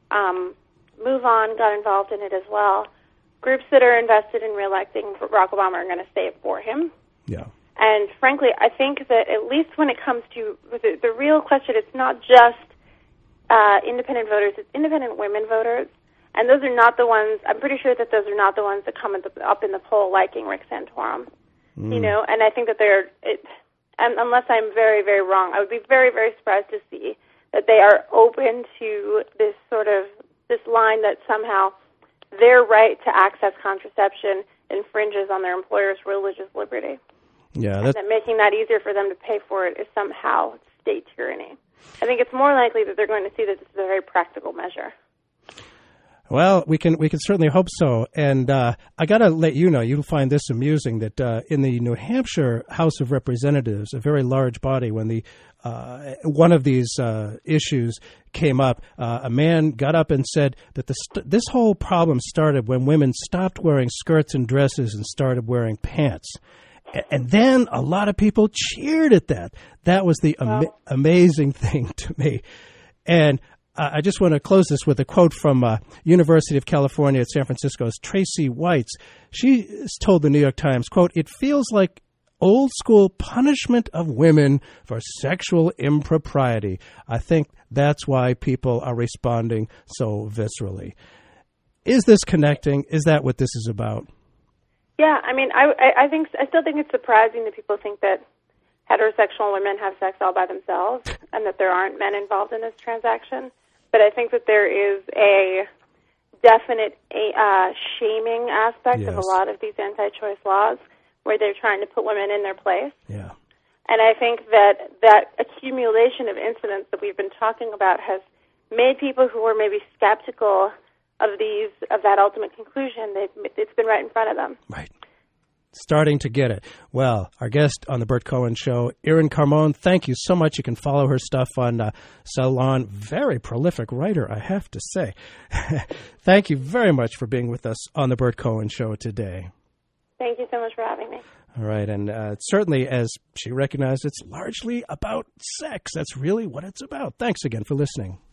MoveOn got involved in it as well. Groups that are invested in reelecting Barack Obama are going to say it for him. Yeah. And frankly, I think that at least when it comes to the real question, it's not just independent voters, it's independent women voters. And those are not the ones, I'm pretty sure that those are not the ones that come up in the poll liking Rick Santorum. And I think that unless I'm very, very wrong, I would be very, very surprised to see that they are open to this line that somehow their right to access contraception infringes on their employer's religious liberty. Yeah, and that making that easier for them to pay for it is somehow state tyranny. I think it's more likely that they're going to see that this is a very practical measure. Well, we can certainly hope so. And I got to let you know, you'll find this amusing, that in the New Hampshire House of Representatives, a very large body, when one of these issues came up, a man got up and said that this whole problem started when women stopped wearing skirts and dresses and started wearing pants. And then a lot of people cheered at that. That was the amazing thing to me. And I just want to close this with a quote from University of California at San Francisco's Tracy Weitz. She told the New York Times, quote, "It feels like old school punishment of women for sexual impropriety. I think that's why people are responding so viscerally." Is this connecting? Is that what this is about? Yeah, I mean, I still think it's surprising that people think that heterosexual women have sex all by themselves and that there aren't men involved in this transaction. But I think that there is a definite shaming aspect of a lot of these anti-choice laws where they're trying to put women in their place. Yeah. And I think that accumulation of incidents that we've been talking about has made people who were maybe skeptical of that ultimate conclusion, it's been right in front of them. Right. Starting to get it. Well, our guest on the Bert Cohen Show, Irin Carmon, thank you so much. You can follow her stuff on Salon. Very prolific writer, I have to say. Thank you very much for being with us on the Bert Cohen Show today. Thank you so much for having me. All right, and certainly, as she recognized, it's largely about sex. That's really what it's about. Thanks again for listening.